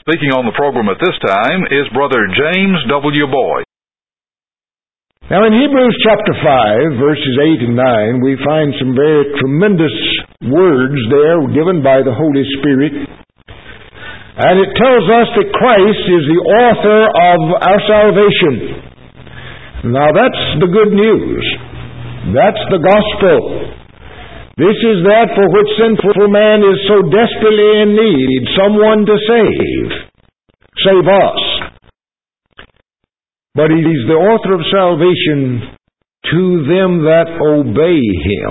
Speaking on the program at this time is Brother James W. Boyd. Now in Hebrews chapter 5, verses 8 and 9, we find some very tremendous words there given by the Holy Spirit. And it tells us that Christ is the author of our salvation. Now that's the good news. That's the gospel. This is that for which sinful man is so desperately in need, someone to save us. But He is the author of salvation to them that obey Him.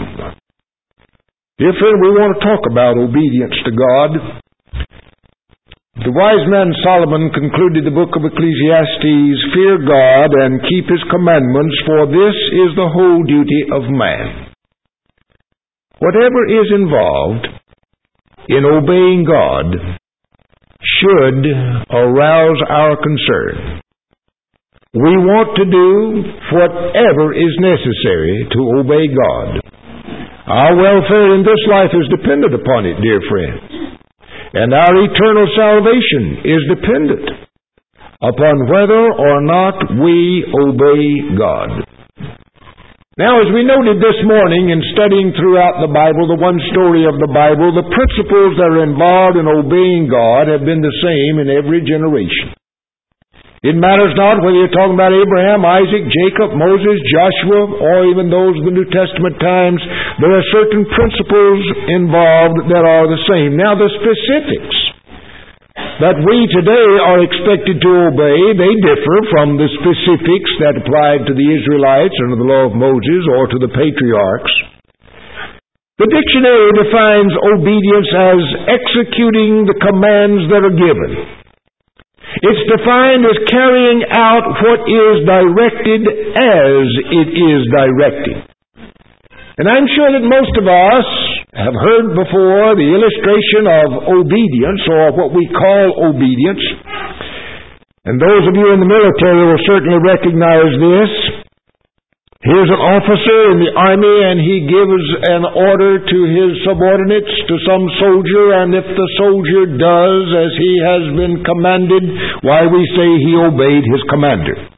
Dear friend, we want to talk about obedience to God. The wise man Solomon concluded the book of Ecclesiastes, "Fear God and keep His commandments, for this is the whole duty of man." Whatever is involved in obeying God should arouse our concern. We want to do whatever is necessary to obey God. Our welfare in this life is dependent upon it, dear friends. And our eternal salvation is dependent upon whether or not we obey God. Now, as we noted this morning in studying throughout the Bible, the one story of the Bible, the principles that are involved in obeying God have been the same in every generation. It matters not whether you're talking about Abraham, Isaac, Jacob, Moses, Joshua, or even those of the New Testament times. There are certain principles involved that are the same. Now, the specifics that we today are expected to obey, they differ from the specifics that applied to the Israelites under the law of Moses or to the patriarchs. The dictionary defines obedience as executing the commands that are given. It's defined as carrying out what is directed as it is directed. And I'm sure that most of us have heard before the illustration of obedience, or what we call obedience. And those of you in the military will certainly recognize this. Here's an officer in the army, and he gives an order to his subordinates, to some soldier, and if the soldier does as he has been commanded, why, we say he obeyed his commander.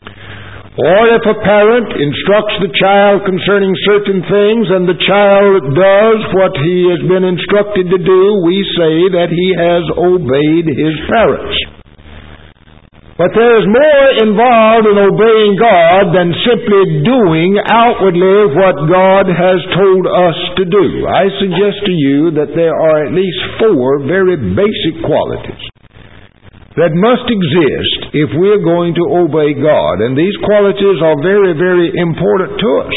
Or if a parent instructs the child concerning certain things and the child does what he has been instructed to do, we say that he has obeyed his parents. But there is more involved in obeying God than simply doing outwardly what God has told us to do. I suggest to you that there are at least 4 very basic qualities that must exist if we're going to obey God. And these qualities are very, very important to us.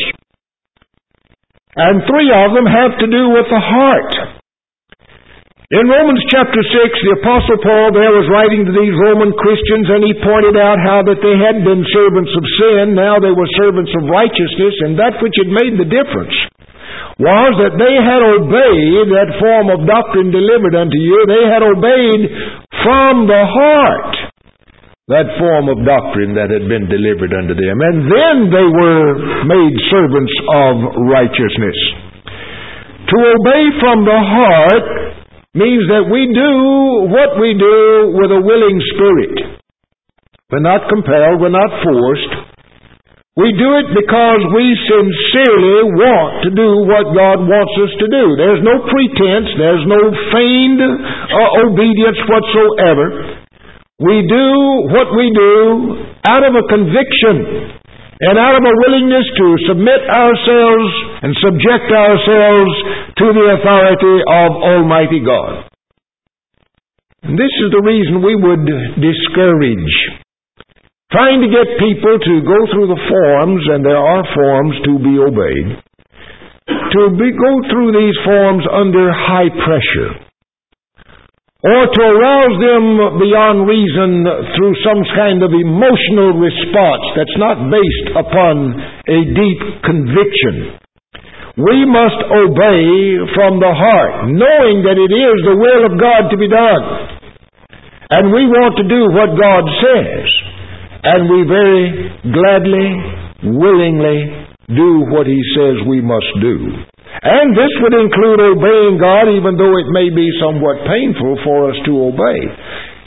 And 3 of them have to do with the heart. In Romans chapter 6, the Apostle Paul there was writing to these Roman Christians, and he pointed out how that they had been servants of sin, now they were servants of righteousness, and that which had made the difference was that they had obeyed that form of doctrine delivered unto you. They had obeyed from the heart that form of doctrine that had been delivered unto them. And then they were made servants of righteousness. To obey from the heart means that we do what we do with a willing spirit. We're not compelled, we're not forced. We do it because we sincerely want to do what God wants us to do. There's no pretense, there's no feigned obedience whatsoever. We do what we do out of a conviction and out of a willingness to submit ourselves and subject ourselves to the authority of Almighty God. And this is the reason we would discourage trying to get people to go through the forms, and there are forms to be obeyed, go through these forms under high pressure, or to arouse them beyond reason through some kind of emotional response that's not based upon a deep conviction. We must obey from the heart, knowing that it is the will of God to be done. And we want to do what God says. And we very gladly, willingly do what He says we must do. And this would include obeying God, even though it may be somewhat painful for us to obey.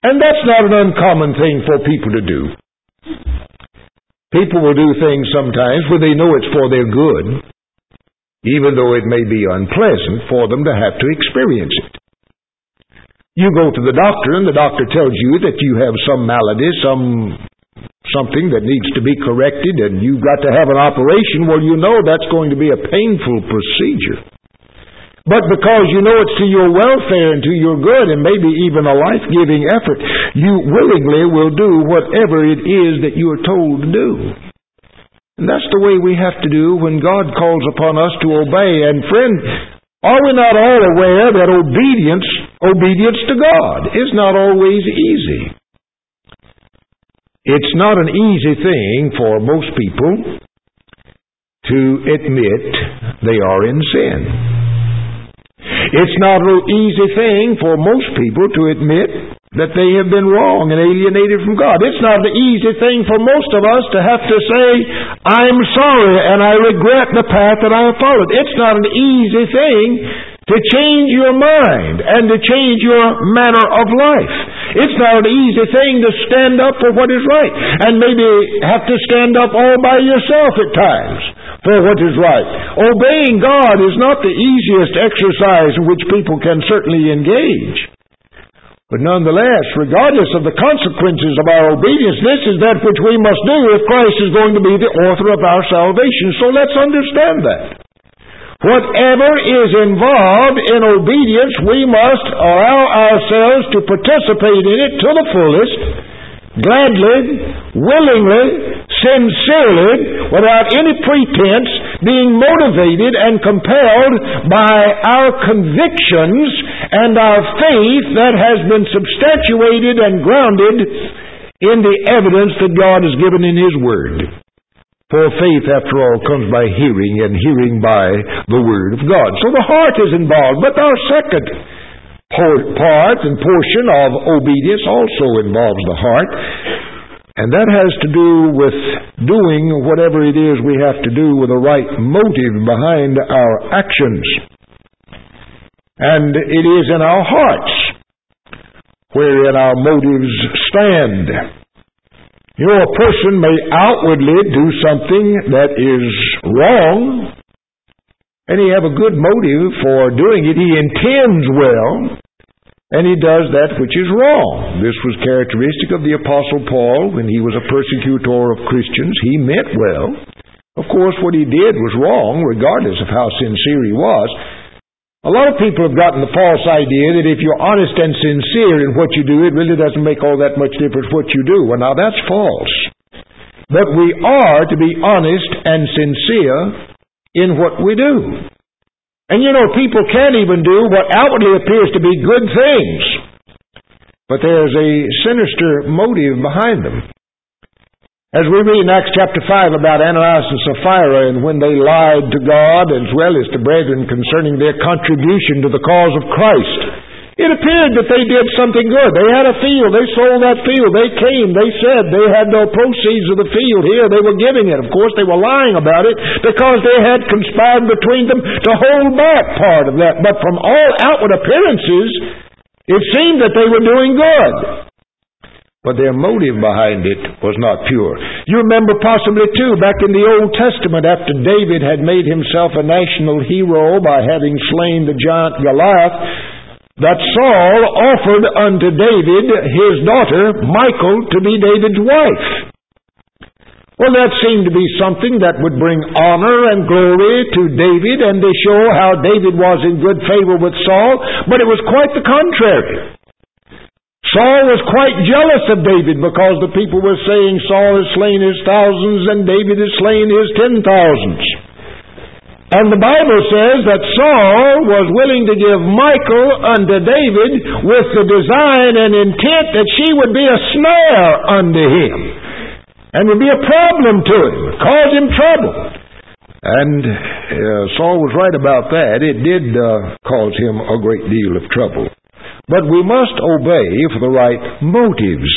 And that's not an uncommon thing for people to do. People will do things sometimes where they know it's for their good, even though it may be unpleasant for them to have to experience it. You go to the doctor, and the doctor tells you that you have some malady, something that needs to be corrected, and you've got to have an operation. Well, you know that's going to be a painful procedure. But because you know it's to your welfare and to your good and maybe even a life-giving effort, you willingly will do whatever it is that you are told to do. And that's the way we have to do when God calls upon us to obey. And friend, are we not all aware that obedience to God is not always easy? It's not an easy thing for most people to admit they are in sin. It's not an easy thing for most people to admit that they have been wrong and alienated from God. It's not an easy thing for most of us to have to say, I'm sorry and I regret the path that I have followed. It's not an easy thing to change your mind and to change your manner of life. It's not an easy thing to stand up for what is right and maybe have to stand up all by yourself at times for what is right. Obeying God is not the easiest exercise in which people can certainly engage. But nonetheless, regardless of the consequences of our obedience, this is that which we must do if Christ is going to be the author of our salvation. So let's understand that. Whatever is involved in obedience, we must allow ourselves to participate in it to the fullest, gladly, willingly, sincerely, without any pretense, being motivated and compelled by our convictions and our faith that has been substantiated and grounded in the evidence that God has given in His Word. For faith, after all, comes by hearing, and hearing by the Word of God. So the heart is involved, but our second part and portion of obedience also involves the heart, and that has to do with doing whatever it is we have to do with the right motive behind our actions. And it is in our hearts wherein our motives stand. You know, a person may outwardly do something that is wrong, and he have a good motive for doing it. He intends well, and he does that which is wrong. This was characteristic of the Apostle Paul when he was a persecutor of Christians. He meant well. Of course, what he did was wrong, regardless of how sincere he was. A lot of people have gotten the false idea that if you're honest and sincere in what you do, it really doesn't make all that much difference what you do. Well, now that's false. But we are to be honest and sincere in what we do. And you know, people can't even do what outwardly appears to be good things, but there's a sinister motive behind them. As we read in Acts chapter 5 about Ananias and Sapphira, and when they lied to God as well as to brethren concerning their contribution to the cause of Christ, it appeared that they did something good. They had a field. They sold that field. They came. They said they had no proceeds of the field here. They were giving it. Of course, they were lying about it because they had conspired between them to hold back part of that. But from all outward appearances, it seemed that they were doing good. But their motive behind it was not pure. You remember possibly too, back in the Old Testament, after David had made himself a national hero by having slain the giant Goliath, that Saul offered unto David his daughter, Michal, to be David's wife. Well, that seemed to be something that would bring honor and glory to David and to show how David was in good favor with Saul, but it was quite the contrary. Saul was quite jealous of David because the people were saying Saul has slain his thousands and David has slain his 10,000s. And the Bible says that Saul was willing to give Michal unto David with the design and intent that she would be a snare unto him and would be a problem to him, cause him trouble. And Saul was right about that. It did cause him a great deal of trouble. But we must obey for the right motives.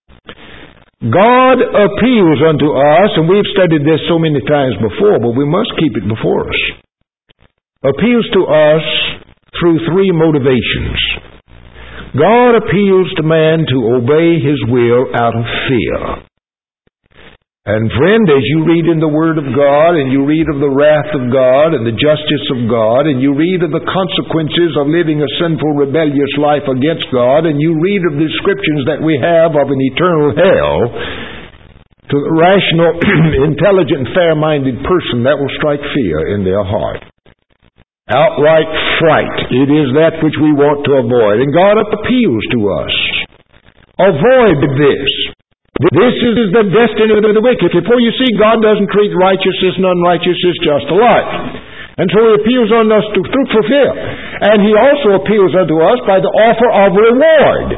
God appeals unto us, and we've studied this so many times before, but we must keep it before us. Appeals to us through three motivations. God appeals to man to obey His will out of fear. And friend, as you read in the Word of God, and you read of the wrath of God and the justice of God, and you read of the consequences of living a sinful, rebellious life against God, and you read of the descriptions that we have of an eternal hell, to the rational, intelligent, fair-minded person, that will strike fear in their heart. Outright fright. It is that which we want to avoid. And God appeals to us. Avoid this. This is the destiny of the wicked. For you see, God doesn't treat righteousness and unrighteousness just alike. And so He appeals on us to fulfill. And He also appeals unto us by the offer of reward.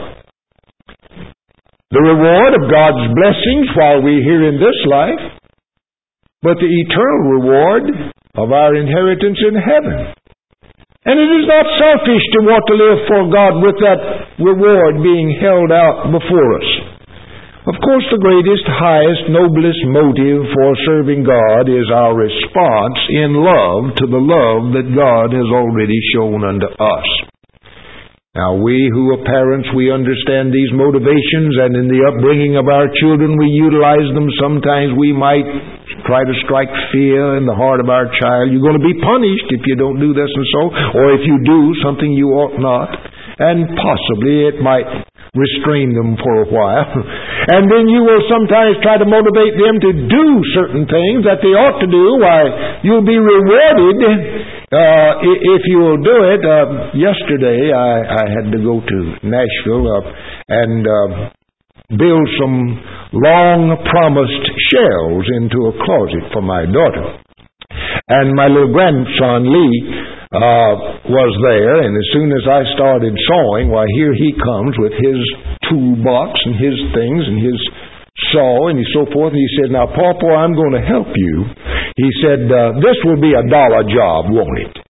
The reward of God's blessings while we're here in this life, but the eternal reward of our inheritance in heaven. And it is not selfish to want to live for God with that reward being held out before us. Of course, the greatest, highest, noblest motive for serving God is our response in love to the love that God has already shown unto us. Now, we who are parents, we understand these motivations, and in the upbringing of our children, we utilize them. Sometimes we might try to strike fear in the heart of our child. You're going to be punished if you don't do this and so, or if you do something you ought not. And possibly it might restrain them for a while. And then you will sometimes try to motivate them to do certain things that they ought to do. Why, you'll be rewarded if you will do it. Yesterday I had to go to Nashville and build some long-promised shelves into a closet for my daughter. And my little grandson, Lee, was there, and as soon as I started sawing, why, here he comes with his toolbox and his things and his saw and so forth, and he said, "Now, Pawpaw, I'm going to help you." He said, "This will be $1 job, won't it?"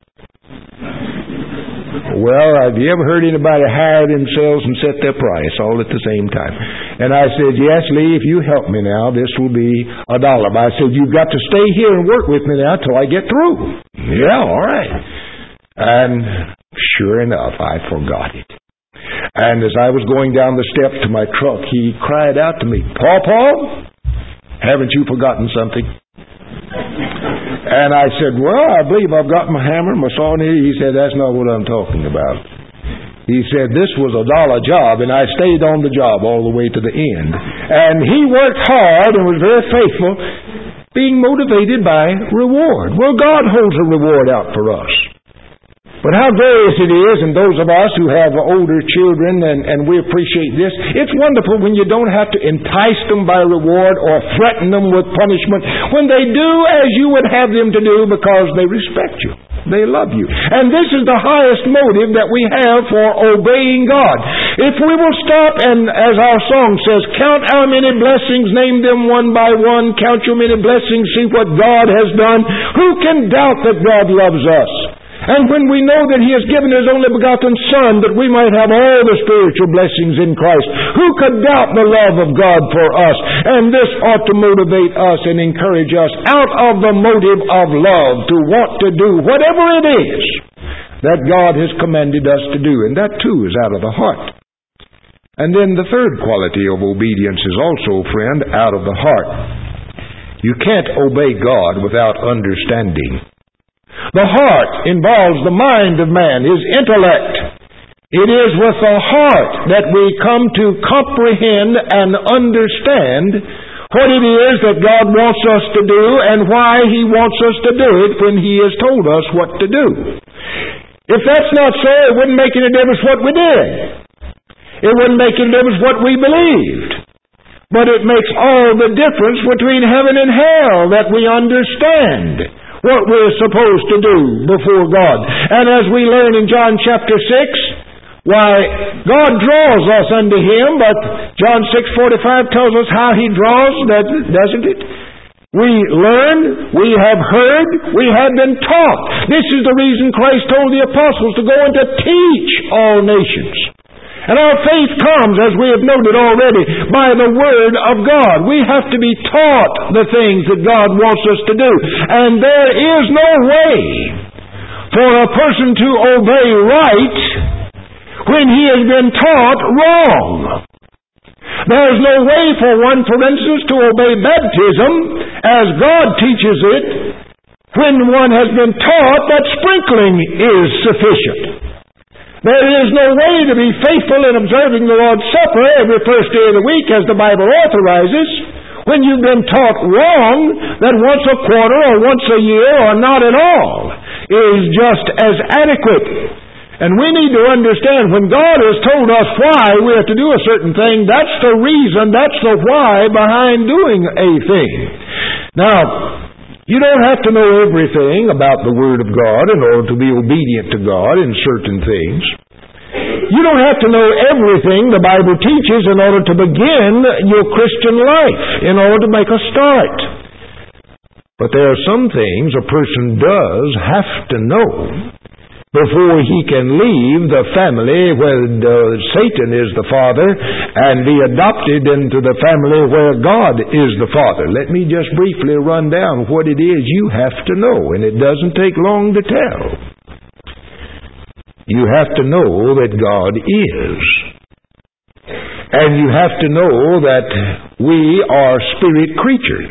Well, have you ever heard anybody hire themselves and set their price all at the same time? And I said, "Yes, Lee, if you help me now, this will be $1. But I said, "You've got to stay here and work with me now till I get through." "Yeah, all right." And sure enough, I forgot it. And as I was going down the steps to my truck, he cried out to me, "Pawpaw, haven't you forgotten something?" And I said, "Well, I believe I've got my hammer and my saw in here." He said, "That's not what I'm talking about." He said, "This was $1 job, and I stayed on the job all the way to the end." And he worked hard and was very faithful, being motivated by reward. Well, God holds a reward out for us. But how glorious it is, and those of us who have older children, and we appreciate this, it's wonderful when you don't have to entice them by reward or threaten them with punishment, when they do as you would have them to do because they respect you. They love you. And this is the highest motive that we have for obeying God. If we will stop and, as our song says, count our many blessings, name them one by one, count your many blessings, see what God has done, who can doubt that God loves us? And when we know that He has given His only begotten Son, that we might have all the spiritual blessings in Christ, who could doubt the love of God for us? And this ought to motivate us and encourage us out of the motive of love to want to do whatever it is that God has commanded us to do. And that too is out of the heart. And then the third quality of obedience is also, friend, out of the heart. You can't obey God without understanding. The heart involves the mind of man, his intellect. It is with the heart that we come to comprehend and understand what it is that God wants us to do and why He wants us to do it when He has told us what to do. If that's not so, it wouldn't make any difference what we did. It wouldn't make any difference what we believed. But it makes all the difference between heaven and hell that we understand what we're supposed to do before God. And as we learn in John chapter 6, why, God draws us unto Him, but John 6:45 tells us how He draws, doesn't it? We learn, we have heard, we have been taught. This is the reason Christ told the apostles to go and to teach all nations. And our faith comes, as we have noted already, by the Word of God. We have to be taught the things that God wants us to do. And there is no way for a person to obey right when he has been taught wrong. There's no way for one, for instance, to obey baptism as God teaches it when one has been taught that sprinkling is sufficient. There is no way to be faithful in observing the Lord's Supper every first day of the week as the Bible authorizes when you've been taught wrong that once a quarter or once a year or not at all is just as adequate. And we need to understand when God has told us why we have to do a certain thing, that's the reason, that's the why behind doing a thing. Now, you don't have to know everything about the Word of God in order to be obedient to God in certain things. You don't have to know everything the Bible teaches in order to begin your Christian life, in order to make a start. But there are some things a person does have to know before he can leave the family where Satan is the father and be adopted into the family where God is the father. Let me just briefly run down what it is you have to know, and it doesn't take long to tell. You have to know that God is. And you have to know that we are spirit creatures.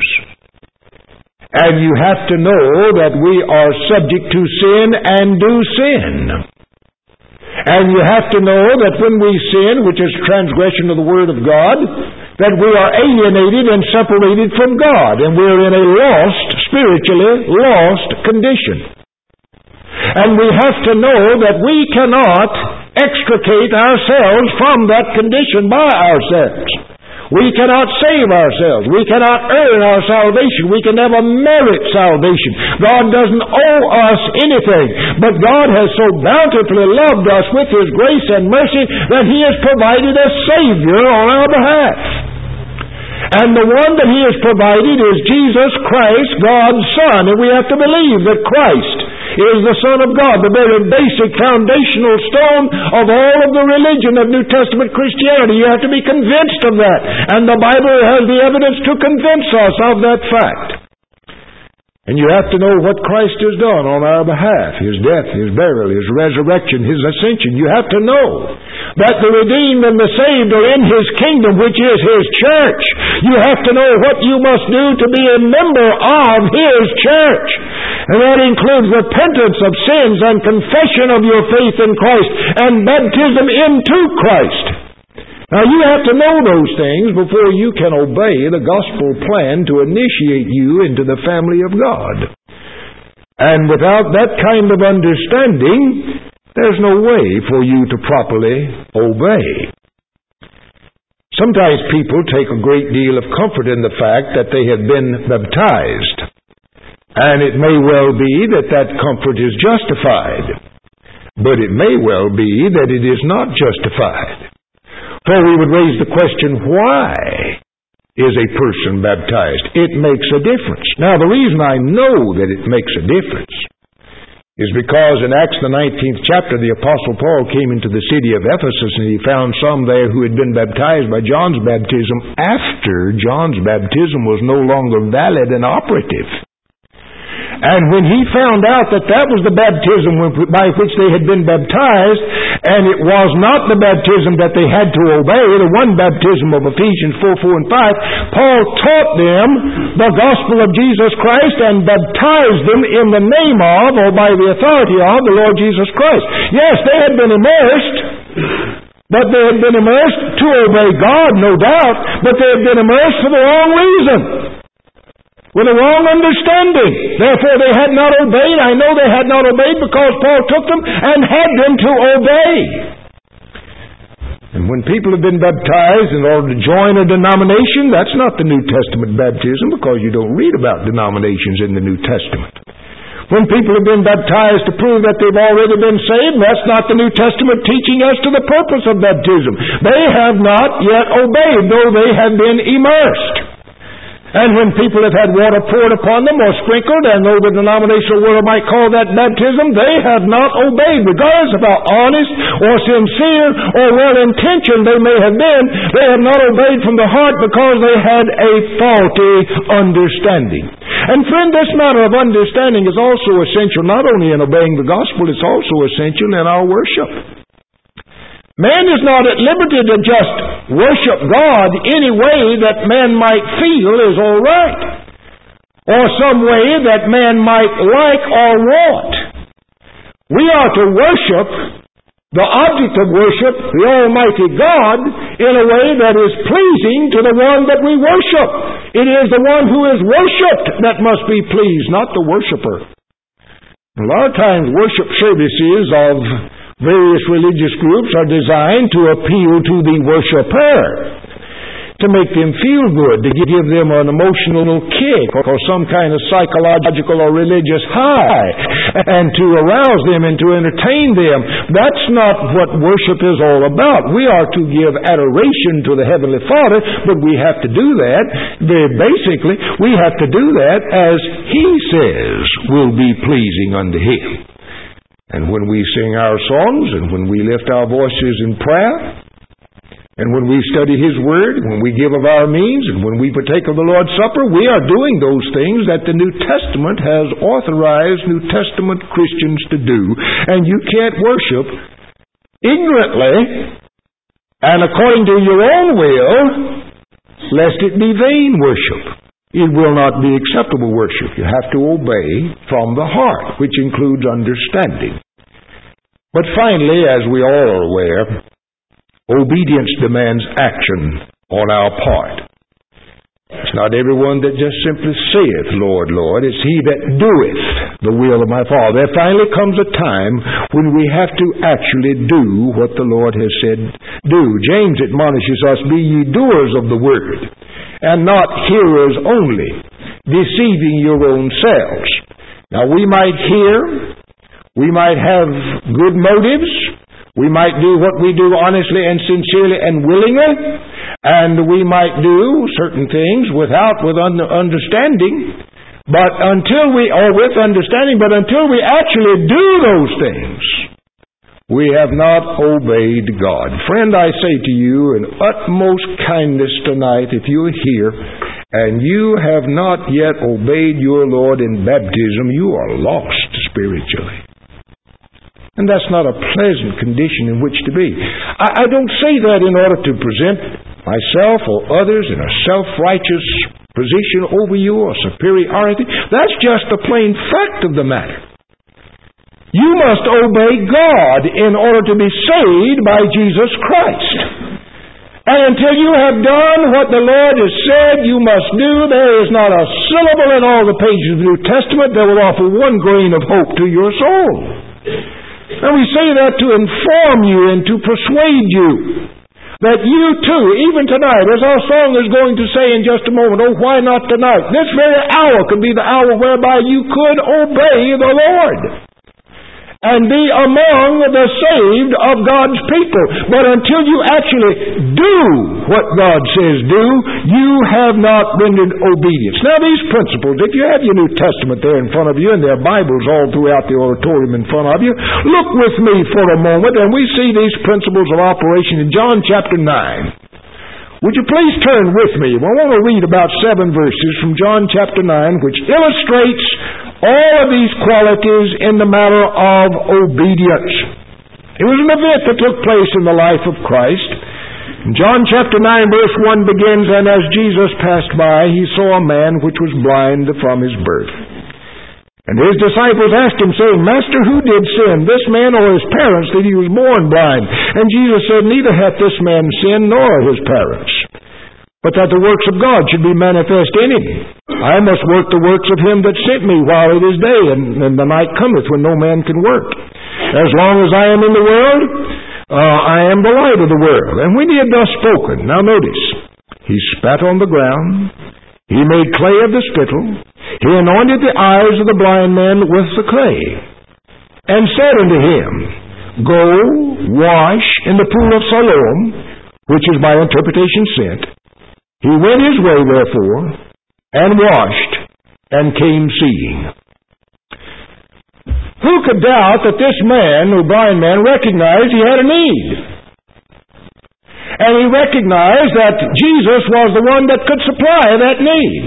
And you have to know that we are subject to sin and do sin. And you have to know that when we sin, which is transgression of the Word of God, that we are alienated and separated from God, and we're in a lost, spiritually lost condition. And we have to know that we cannot extricate ourselves from that condition by ourselves. We cannot save ourselves. We cannot earn our salvation. We can never merit salvation. God doesn't owe us anything. But God has so bountifully loved us with His grace and mercy that He has provided a Savior on our behalf. And the one that He has provided is Jesus Christ, God's Son. And we have to believe that Christ is the Son of God, the very basic foundational stone of all of the religion of New Testament Christianity. You have to be convinced of that. And the Bible has the evidence to convince us of that fact. And you have to know what Christ has done on our behalf. His death, His burial, His resurrection, His ascension. You have to know that the redeemed and the saved are in His kingdom, which is His church. You have to know what you must do to be a member of His church. And that includes repentance of sins and confession of your faith in Christ and baptism into Christ. Now you have to know those things before you can obey the gospel plan to initiate you into the family of God. And without that kind of understanding, there's no way for you to properly obey. Sometimes people take a great deal of comfort in the fact that they have been baptized. And it may well be that that comfort is justified. But it may well be that it is not justified. For we would raise the question, why is a person baptized? It makes a difference. Now, the reason I know that it makes a difference is because in Acts the 19th chapter, the Apostle Paul came into the city of Ephesus and he found some there who had been baptized by John's baptism after John's baptism was no longer valid and operative. And when he found out that that was the baptism by which they had been baptized, and it was not the baptism that they had to obey, the one baptism of Ephesians 4:4 and 5, Paul taught them the gospel of Jesus Christ and baptized them in the name of, or by the authority of, the Lord Jesus Christ. Yes, they had been immersed, but they had been immersed to obey God, no doubt, but they had been immersed for the wrong reason, with a wrong understanding. Therefore they had not obeyed. I know they had not obeyed because Paul took them and had them to obey. And when people have been baptized in order to join a denomination, that's not the New Testament baptism, because you don't read about denominations in the New Testament. When people have been baptized to prove that they've already been saved, that's not the New Testament teaching as to the purpose of baptism. They have not yet obeyed, though they have been immersed. And when people have had water poured upon them or sprinkled, and though the denominational world might call that baptism, they have not obeyed. Regardless of how honest or sincere or well-intentioned they may have been, they have not obeyed from the heart because they had a faulty understanding. And friend, this matter of understanding is also essential not only in obeying the gospel, it's also essential in our worship. Man is not at liberty to just worship God any way that man might feel is all right, or some way that man might like or want. We are to worship the object of worship, the Almighty God, in a way that is pleasing to the one that we worship. It is the one who is worshipped that must be pleased, not the worshiper. A lot of times worship services of various religious groups are designed to appeal to the worshiper, to make them feel good, to give them an emotional kick or some kind of psychological or religious high, and to arouse them and to entertain them. That's not what worship is all about. We are to give adoration to the Heavenly Father, but we have to do that, very basically, we have to do that as He says will be pleasing unto Him. And when we sing our songs, and when we lift our voices in prayer, and when we study His Word, when we give of our means, and when we partake of the Lord's Supper, we are doing those things that the New Testament has authorized New Testament Christians to do. And you can't worship ignorantly and according to your own will, lest it be vain worship. It will not be acceptable worship. You have to obey from the heart, which includes understanding. But finally, as we all are aware, obedience demands action on our part. It's not everyone that just simply saith, Lord, Lord. It's he that doeth the will of my Father. There finally comes a time when we have to actually do what the Lord has said do. James admonishes us, be ye doers of the word, and not hearers only, deceiving your own selves. Now we might hear, we might have good motives, we might do what we do honestly and sincerely and willingly, and we might do certain things with understanding, but until we actually do those things, we have not obeyed God. Friend, I say to you in utmost kindness tonight, if you are here and you have not yet obeyed your Lord in baptism, you are lost spiritually. And that's not a pleasant condition in which to be. I don't say that in order to present myself or others in a self-righteous position over you or superiority. That's just the plain fact of the matter. You must obey God in order to be saved by Jesus Christ. And until you have done what the Lord has said you must do, there is not a syllable in all the pages of the New Testament that will offer one grain of hope to your soul. And we say that to inform you and to persuade you that you too, even tonight, as our song is going to say in just a moment, oh, why not tonight? This very hour could be the hour whereby you could obey the Lord and be among the saved of God's people. But until you actually do what God says do, you have not rendered obedience. Now these principles, if you have your New Testament there in front of you and there are Bibles all throughout the auditorium in front of you, look with me for a moment and we see these principles of operation in John chapter 9. Would you please turn with me? I want to read about 7 verses from John chapter 9 which illustrates all of these qualities in the matter of obedience. It was an event that took place in the life of Christ. In John chapter 9 verse 1 begins, and as Jesus passed by, he saw a man which was blind from his birth. And his disciples asked him, saying, Master, who did sin, this man or his parents, that he was born blind? And Jesus said, Neither hath this man sinned, nor his parents, but that the works of God should be manifest in him. I must work the works of him that sent me while it is day, and the night cometh when no man can work. As long as I am in the world, I am the light of the world. And when he had thus spoken, now notice, he spat on the ground, he made clay of the spittle, he anointed the eyes of the blind man with the clay, and said unto him, Go, wash in the pool of Siloam, which is by interpretation sent. He went his way, therefore, and washed, and came seeing. Who could doubt that this man, the blind man, recognized he had a need? And he recognized that Jesus was the one that could supply that need.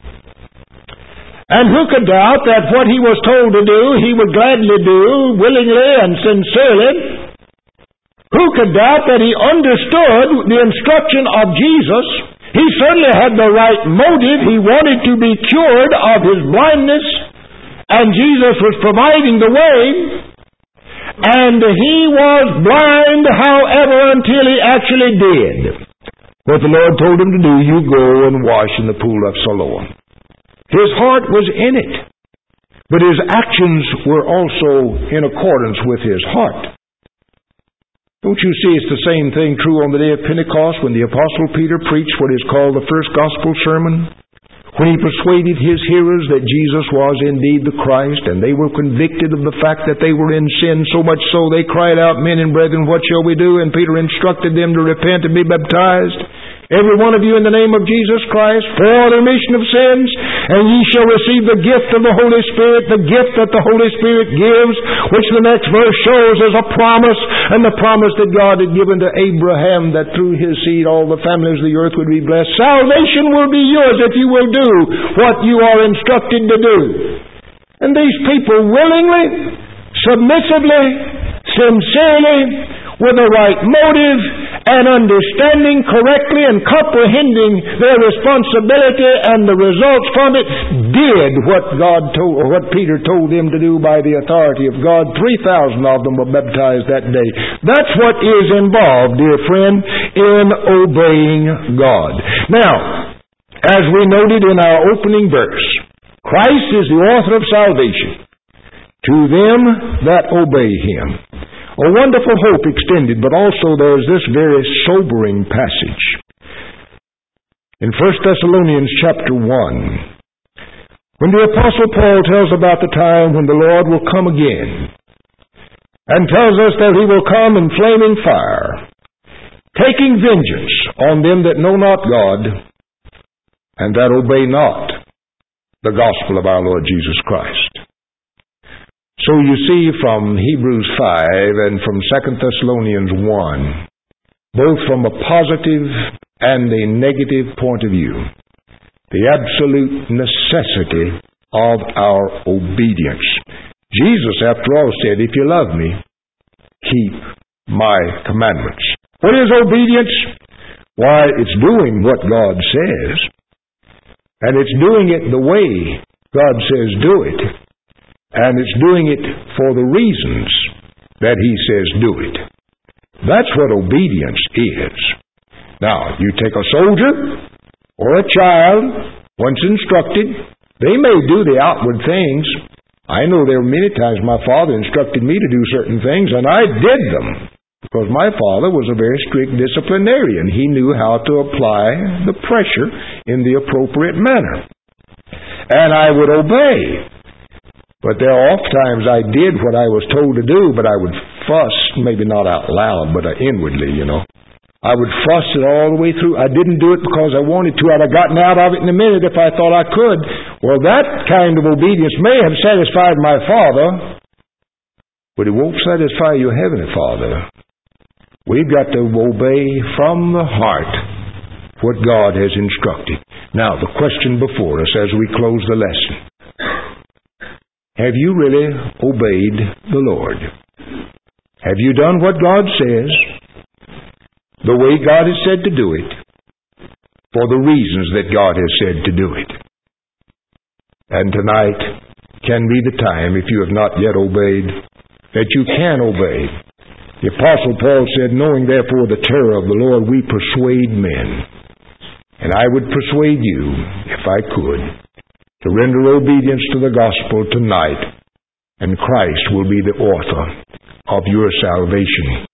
And who could doubt that what he was told to do, he would gladly do, willingly and sincerely, Who could doubt that he understood the instruction of Jesus? He certainly had the right motive. He wanted to be cured of his blindness, and Jesus was providing the way. And he was blind, however, until he actually did what the Lord told him to do. You go and wash in the pool of Siloam. His heart was in it, but his actions were also in accordance with his heart. Don't you see it's the same thing true on the day of Pentecost when the Apostle Peter preached what is called the first gospel sermon? When he persuaded his hearers that Jesus was indeed the Christ, and they were convicted of the fact that they were in sin, so much so they cried out, "Men and brethren, what shall we do?" And Peter instructed them to repent and be baptized, every one of you, in the name of Jesus Christ, for the remission of sins, and ye shall receive the gift of the Holy Spirit, the gift that the Holy Spirit gives, which the next verse shows as a promise, and the promise that God had given to Abraham, that through his seed all the families of the earth would be blessed. Salvation will be yours if you will do what you are instructed to do. And these people willingly, submissively, sincerely, with the right motive and understanding correctly and comprehending their responsibility and the results from it, did what God told, or what Peter told them to do by the authority of God. 3,000 of them were baptized that day. That's what is involved, dear friend, in obeying God. Now, as we noted in our opening verse, Christ is the author of salvation to them that obey him. A wonderful hope extended, but also there's this very sobering passage. In 1 Thessalonians chapter 1, when the Apostle Paul tells about the time when the Lord will come again, and tells us that he will come in flaming fire, taking vengeance on them that know not God, and that obey not the gospel of our Lord Jesus Christ. So you see from Hebrews 5 and from 2 Thessalonians 1, both from a positive and a negative point of view, the absolute necessity of our obedience. Jesus, after all, said, "If you love me, keep my commandments." What is obedience? Why, it's doing what God says, and it's doing it the way God says do it. And it's doing it for the reasons that he says do it. That's what obedience is. Now, you take a soldier or a child, once instructed, they may do the outward things. I know there were many times my father instructed me to do certain things, and I did them, because my father was a very strict disciplinarian. He knew how to apply the pressure in the appropriate manner. And I would obey. But there are oft times I did what I was told to do, but I would fuss, maybe not out loud, but inwardly, I would fuss it all the way through. I didn't do it because I wanted to. I'd have gotten out of it in a minute if I thought I could. Well, that kind of obedience may have satisfied my Father, but it won't satisfy your Heavenly Father. We've got to obey from the heart what God has instructed. Now, the question before us as we close the lesson. Have you really obeyed the Lord? Have you done what God says, the way God has said to do it, for the reasons that God has said to do it? And tonight can be the time, if you have not yet obeyed, that you can obey. The Apostle Paul said, "Knowing therefore the terror of the Lord, we persuade men." And I would persuade you, if I could, to render obedience to the gospel tonight, and Christ will be the author of your salvation.